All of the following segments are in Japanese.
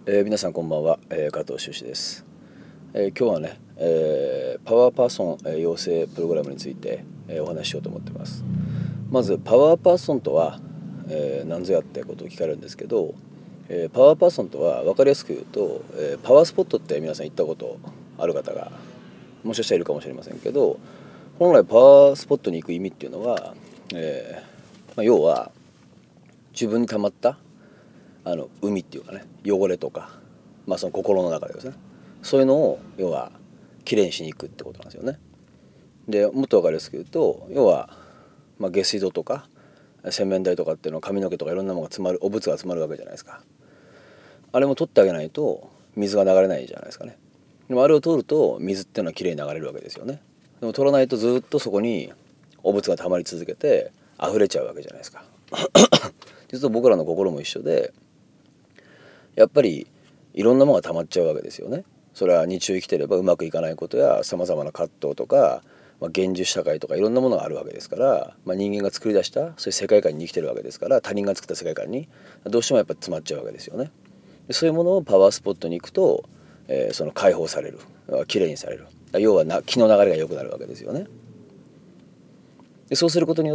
皆さんこんばんは、加藤修士です。今日はね、パワーパーソン、養成プログラムについて、お話ししようと思ってます。まずパワーパーソンとは、何ぞやってことを聞かれるんですけど、パワーパーソンとは分かりやすく言うと、パワースポットって皆さん行ったことある方がもしかしたらいるかもしれませんけど、本来パワースポットに行く意味っていうのは、要は自分に溜まった海っていうかね、汚れとか、その心の中でですね、そういうのを要はきれいにしに行くってことなんですよね。でもっと分かりやすく言うと、要は、下水道とか洗面台とかっていうのは髪の毛とかいろんなものが詰まる、お物が詰まるわけじゃないですか。あれも取ってあげないと水が流れないじゃないですかね。でもあれを取ると水っていうのはきれいに流れるわけですよね。でも取らないとずっとそこにお物が溜まり続けて溢れちゃうわけじゃないですか。実は僕らの心も一緒で、やっぱりいろんなものが溜まっちゃうわけですよね。それは日中生きてればうまくいかないことやさまざまな葛藤とか、現実社会とかいろんなものがあるわけですから、人間が作り出したそういう世界観に生きてるわけですから、他人が作った世界観にどうしてもやっぱ詰まっちゃうわけですよね。でそういうものをパワースポットに行くと、その解放される、きれいにされる、要は気の流れが良くなるわけですよね。でそうすることによって、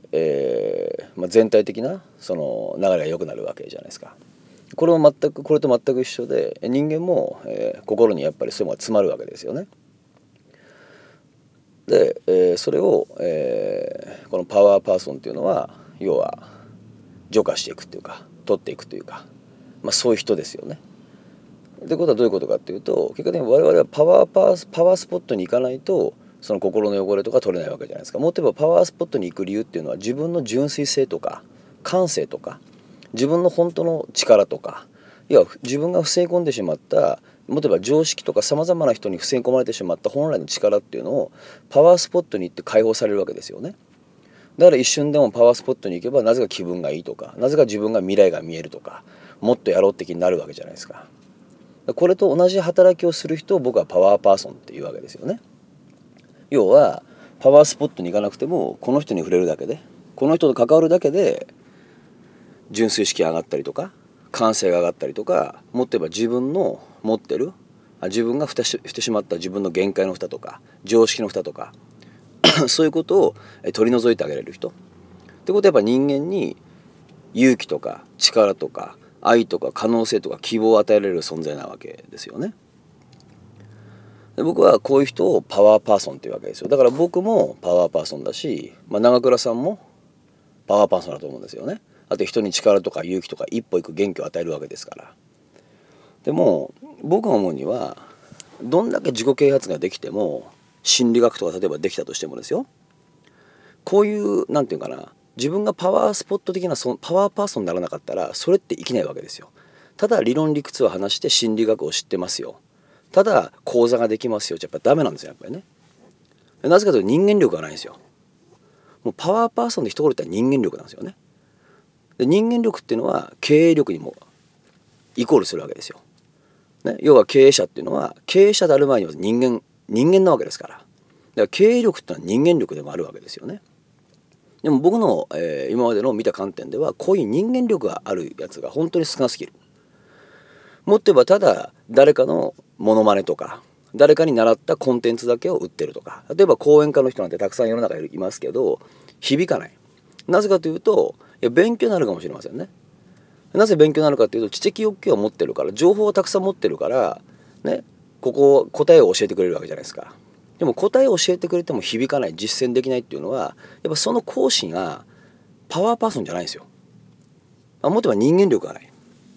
全体的なその流れが良くなるわけじゃないですか。これと全く一緒で、人間も、心にやっぱりそういうものが詰まるわけですよね。で、それを、このパワーパーソンっていうのは要は浄化していくっていうか取っていくというか、そういう人ですよね。ってことはどういうことかっていうと、結果的に我々はパワースポットに行かないとその心の汚れとか取れないわけじゃないですか。もっと言えばパワースポットに行く理由っていうのは自分の純粋性とか感性とか自分の本当の力とか、いや自分が防い込んでしまった、もっと言えば常識とかさまざまな人に防い込まれてしまった本来の力っていうのをパワースポットに行って解放されるわけですよね。だから一瞬でもパワースポットに行けばなぜか気分がいいとか、なぜか自分が未来が見えるとか、もっとやろうって気になるわけじゃないですか。これと同じ働きをする人を僕はパワーパーソンっていうわけですよね。要はパワースポットに行かなくてもこの人に触れるだけで、この人と関わるだけで純粋意識が上がったりとか感性が上がったりとか、もっと言えば自分の持ってる自分がしてしまった自分の限界の蓋とか常識の蓋とかそういうことを取り除いてあげれる人ってことは、やっぱ人間に勇気とか力とか愛とか可能性とか希望を与えられる存在なわけですよね。で僕はこういう人をパワーパーソンっていうわけですよ。だから僕もパワーパーソンだし、長倉さんもパワーパーソンだと思うんですよね。あと人に力とか勇気とか一歩行く元気を与えるわけですから。でも僕が思うには、どんだけ自己啓発ができても心理学とか例えばできたとしてもですよ、こういうなんていうかな、自分がパワースポット的なパワーパーソンにならなかったらそれって生きないわけですよ。ただ理論理屈を話して心理学を知ってますよ、ただ講座ができますよじゃやっぱダメなんですよ、やっぱりね。なぜかというと人間力がないんですよ。もうパワーパーソンで一言言ったら人間力なんですよね。で人間力っていうのは経営力にもイコールするわけですよ、ね、要は経営者っていうのは経営者である前には人間なわけですから。だから経営力ってのは人間力でもあるわけですよね。でも僕の、今までの見た観点ではこういう人間力があるやつが本当に少なすぎる。もっと言えばただ誰かのモノマネとか誰かに習ったコンテンツだけを売ってるとか、例えば講演家の人なんてたくさん世の中にいますけど響かない。なぜかというと、いや勉強になるかもしれませんね。なぜ勉強になるかというと、知的欲求を持ってるから、情報をたくさん持ってるからね、ここ答えを教えてくれるわけじゃないですか。でも答えを教えてくれても響かない、実践できないっていうのは、やっぱその講師がパワーパーソンじゃないんですよ。もっと言えば人間力がない。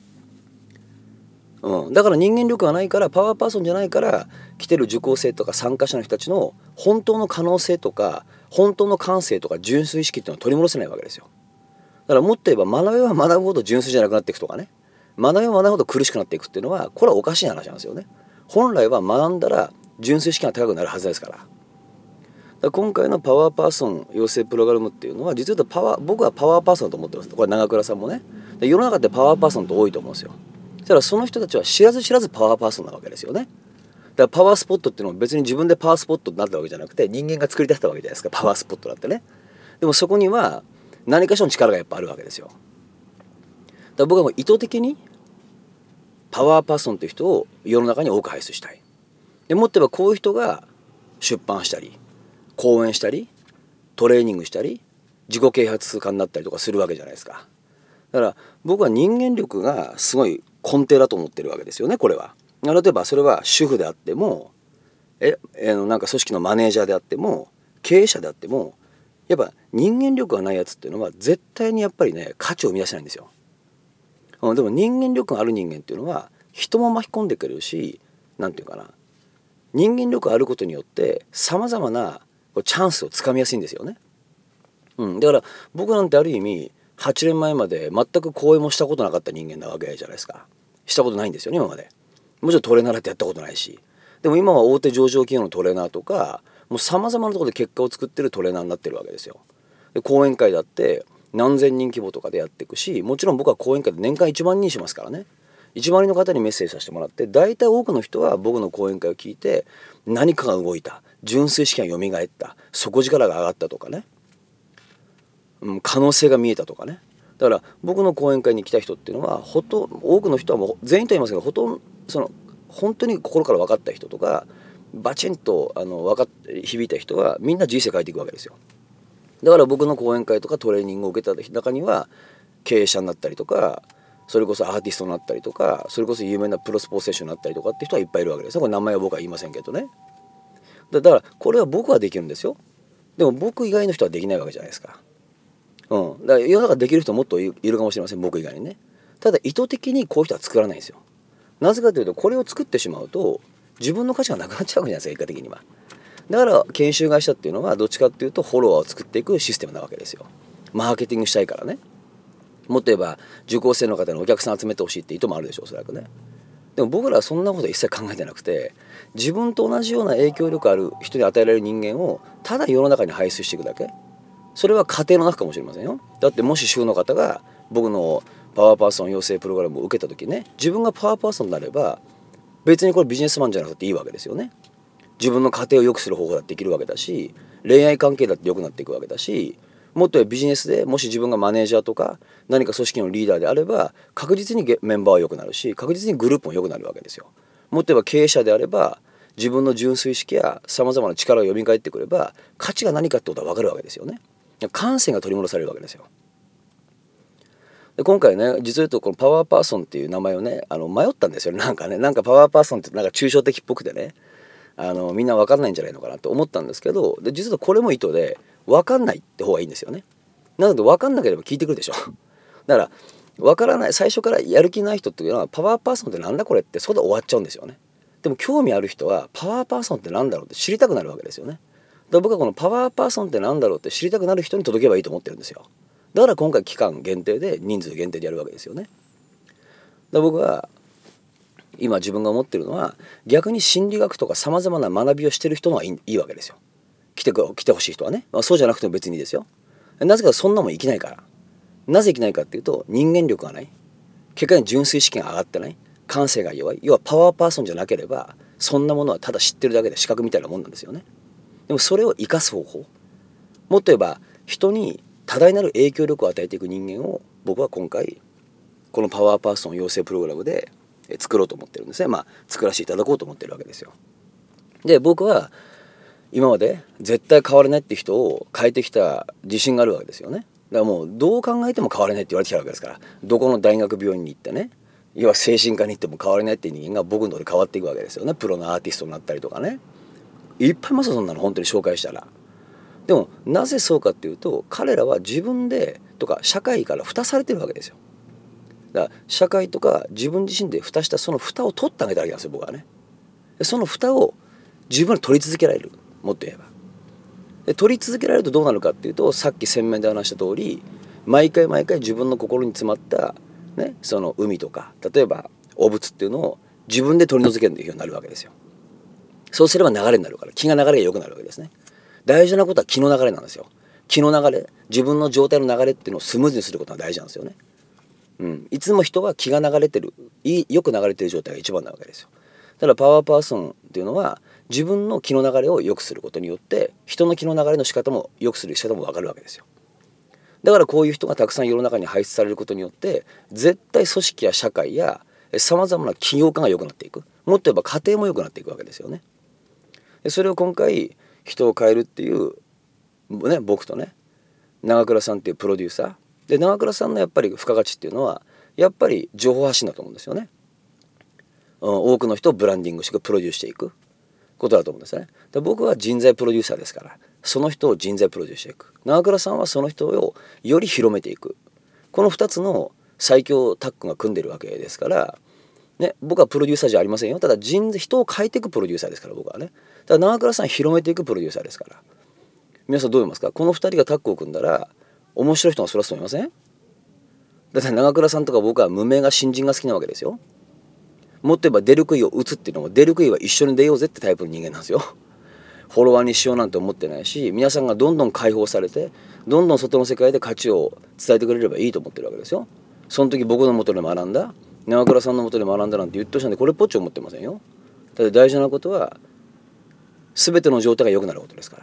だから人間力がないから、パワーパーソンじゃないから来てる受講生とか参加者の人たちの本当の可能性とか本当の感性とか純粋意識っていうのを取り戻せないわけですよ。だからもっと言えば学べば学ぶほど純粋じゃなくなっていくとかね、学べば学ぶほど苦しくなっていくっていうのは、これはおかしい話なんですよね。本来は学んだら純粋意識が高くなるはずですから。だから今回のパワーパーソン養成プログラムっていうのは、実は言うと僕はパワーパーソンだと思ってます。これ長倉さんもね。で世の中ってパワーパーソンって多いと思うんですよ。だからその人たちは知らず知らずパワーパーソンなわけですよね。だからパワースポットっていうのは別に自分でパワースポットになったわけじゃなくて、人間が作り出したわけじゃないですか、パワースポットだってね。でもそこには何かしらの力がやっぱあるわけですよ。だから僕はもう意図的にパワーパーソンという人を世の中に多く輩出したい。でもっと言えばこういう人が出版したり講演したりトレーニングしたり自己啓発家になったりとかするわけじゃないですか。だから僕は人間力がすごい根底だと思ってるわけですよね。これは例えばそれは主婦であってもなんか組織のマネージャーであっても経営者であってもやっぱ人間力がないやつっていうのは絶対にやっぱりね価値を生み出せないんですよ。でも人間力がある人間っていうのは人も巻き込んでくれるしなんていうかな人間力があることによってさまざまなチャンスをつかみやすいんですよね。だから僕なんてある意味8年前まで全く講演もしたことなかった人間なわけじゃないですか。したことないんですよね今まで。もちろんトレーナーだってやったことないし、でも今は大手上場企業のトレーナーとかもうさまざまなところで結果を作ってるトレーナーになってるわけですよ。で講演会だって何千人規模とかでやっていくし、もちろん僕は講演会で年間1万人しますからね。1万人の方にメッセージさせてもらって、大体多くの人は僕の講演会を聞いて何かが動いた、純粋意識がよみがえった、底力が上がったとかね、可能性が見えたとかね。だから僕の講演会に来た人っていうのは多くの人はもう全員と言いますけど本当に心から分かった人とかバチンと響いた人はみんな人生変えていくわけですよ。だから僕の講演会とかトレーニングを受けた中には経営者になったりとか、それこそアーティストになったりとか、それこそ有名なプロスポーツ選手になったりとかって人はいっぱいいるわけですよ。これ名前は僕は言いませんけどね。だからこれは僕はできるんですよ。でも僕以外の人はできないわけじゃないですか。だから世の中できる人もっといるかもしれません、僕以外にね。ただ意図的にこういう人は作らないんですよ。なぜかというとこれを作ってしまうと自分の価値がなくなっちゃうわけじゃないですか、結果的には。だから研修会社っていうのはどっちかっていうとフォロワーを作っていくシステムなわけですよ。マーケティングしたいからね。もっと言えば受講生の方にお客さん集めてほしいって意図もあるでしょう、おそらくね。でも僕らはそんなこと一切考えてなくて、自分と同じような影響力ある人に与えられる人間をただ世の中に輩出していくだけ。それは家庭の中かもしれませんよ。だってもし主婦の方が僕のパワーパーソン養成プログラムを受けた時ね、自分がパワーパーソンになれば別にこれビジネスマンじゃなくていいわけですよね。自分の家庭を良くする方法だってできるわけだし、恋愛関係だって良くなっていくわけだし、もっとビジネスでもし自分がマネージャーとか何か組織のリーダーであれば確実にメンバーは良くなるし、確実にグループも良くなるわけですよ。もっと言えば経営者であれば自分の純粋意識やさまざまな力が蘇ってくれば価値が何かってことは分かるわけですよね。感性が取り戻されるわけですよ。で今回ね、実を言うとこのパワーパーソンっていう名前をね迷ったんですよ。なんかパワーパーソンってなんか抽象的っぽくてね、みんな分かんないんじゃないのかなと思ったんですけど、で実はこれも意図で分かんないって方がいいんですよね。なので分かんなければ聞いてくるでしょ。だから分からない、最初からやる気ない人っていうのはパワーパーソンってなんだこれってそこで終わっちゃうんですよね。でも興味ある人はパワーパーソンってなんだろうって知りたくなるわけですよね。だから僕はこのパワーパーソンってなんだろうって知りたくなる人に届けばいいと思ってるんですよ。だから今回期間限定で人数限定でやるわけですよね。だから僕は今自分が思ってるのは逆に心理学とかさまざまな学びをしてる人の方がいいわけですよ。来てほしい人はね、そうじゃなくても別にいいですよ。なぜかそんなもん生きないから。なぜ生きないかっていうと人間力がない、結果に純粋意識が上がってない、感性が弱い、要はパワーパーソンじゃなければそんなものはただ知ってるだけで視覚みたいなもんなんですよね。でもそれを生かす方法、もっと言えば人に多大なる影響力を与えていく人間を僕は今回このパワーパーソン養成プログラムで作ろうと思ってるんですね。作らせていただこうと思ってるわけですよ。で僕は今まで絶対変われないって人を変えてきた自信があるわけですよね。だからもうどう考えても変われないって言われてきたわけですから、どこの大学病院に行ってね、要は精神科に行っても変われないっていう人間が僕のところで変わっていくわけですよね。プロのアーティストになったりとかね、いっぱいいますよそんなの、本当に紹介したら。でもなぜそうかっていうと彼らは自分でとか社会から蓋されてるわけですよ。だから社会とか自分自身で蓋したその蓋を取ってあげたわけなんですよ、僕はね。でその蓋を自分で取り続けられる、もっと言えば。で取り続けられるとどうなるかっていうと、さっき洗面で話した通り毎回毎回自分の心に詰まった、ね、その海とか例えば汚物っていうのを自分で取り除けるようになるわけですよ。そうすれば流れになるから気が流れが良くなるわけですね。大事なことは気の流れなんですよ。気の流れ、自分の状態の流れっていうのをスムーズにすることが大事なんですよね。いつも人は気が流れてる、よく流れてる状態が一番なわけですよ。ただパワーパーソンっていうのは自分の気の流れを良くすることによって人の気の流れの仕方も良くする仕方も分かるわけですよ。だからこういう人がたくさん世の中に輩出されることによって絶対組織や社会やさまざまな起業家が良くなっていく、もっと言えば家庭も良くなっていくわけですよね。それを今回人を変えるっていうね、僕とね長倉さんっていうプロデューサーで、長倉さんのやっぱり付加価値っていうのはやっぱり情報発信だと思うんですよね。多くの人をブランディングしていく、プロデュースしていくことだと思うんですね。で僕は人材プロデューサーですから、その人を人材プロデュースしていく。長倉さんはその人をより広めていく。この2つの最強タッグが組んでるわけですから、ね、僕はプロデューサーじゃありませんよ。ただ人を変えていくプロデューサーですから、僕はね。ただ長倉さん広めていくプロデューサーですから。皆さんどう思いますか？この2人がタッグを組んだら面白い人がそらすと思いません？だって長倉さんとか僕は無名が新人が好きなわけですよ。もっと言えば出る杭を打つっていうのも、出る杭は一緒に出ようぜってタイプの人間なんですよ。フォロワーにしようなんて思ってないし、皆さんがどんどん解放されてどんどん外の世界で価値を伝えてくれればいいと思ってるわけですよ。その時僕の元で学んだ、長倉さんの元で学んだなんて言ってほしいんで、これっぽっち思ってませんよ。ただ大事なことは全ての状態が良くなることですから、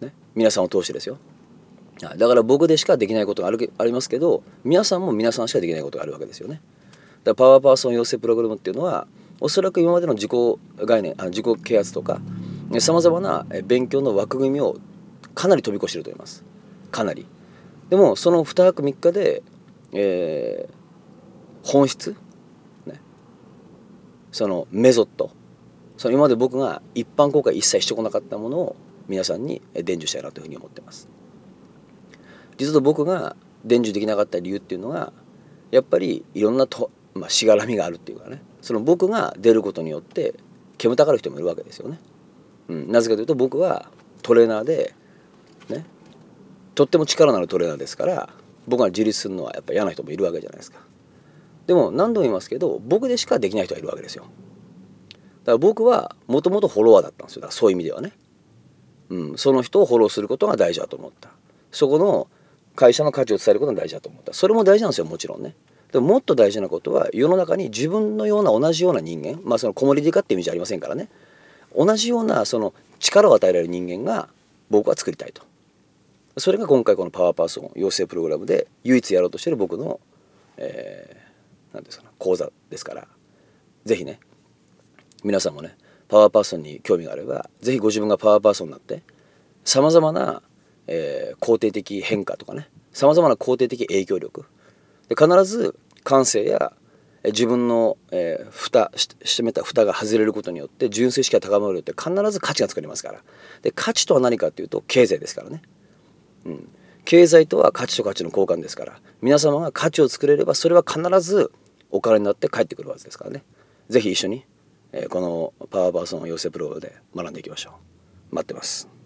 ね、皆さんを通してですよ。だから僕でしかできないことがありますけど、皆さんも皆さんしかできないことがあるわけですよね。だからパワーパーソン養成プログラムっていうのは、おそらく今までの自己概念、自己啓発とかさまざまな勉強の枠組みをかなり飛び越してると思います。かなり。でもその2泊3日で、本質、ね、そのメソッド、その今まで僕が一般公開一切してこなかったものを皆さんに伝授したいなというふうに思ってます。実は僕が伝授できなかった理由っていうのが、やっぱりいろんなしがらみがあるっていうかね、その僕が出ることによって煙たがる人もいるわけですよね。なぜかというと、僕はトレーナーでね、とっても力のあるトレーナーですから、僕が自立するのはやっぱ嫌な人もいるわけじゃないですか。でも何度も言いますけど、僕でしかできない人がいるわけですよ。だから僕はもともとフォロワーだったんですよ。だからそういう意味ではね、その人をフォローすることが大事だと思った。そこの会社の価値を伝えることが大事だと思った。それも大事なんですよ、もちろんね。でももっと大事なことは、世の中に自分のような同じような人間、そのコモディティ化っていう意味じゃありませんからね、同じようなその力を与えられる人間が僕は作りたいと。それが今回このパワーパーソン養成プログラムで唯一やろうとしている僕の、何ですかね、講座ですから、ぜひね、皆さんもね、パワーパーソンに興味があれば、ぜひご自分がパワーパーソンになってさまざまな、肯定的変化とかね、さまざまな肯定的影響力で、必ず感性や自分の、閉めた蓋が外れることによって純粋意識が高まるよって、必ず価値が作りますから。で価値とは何かっていうと経済ですからね。経済とは価値と価値の交換ですから、皆様が価値を作れればそれは必ずお金になって帰ってくるはずですからね。ぜひ一緒に、このパワーパーソン養成プログラムで学んでいきましょう。待ってます。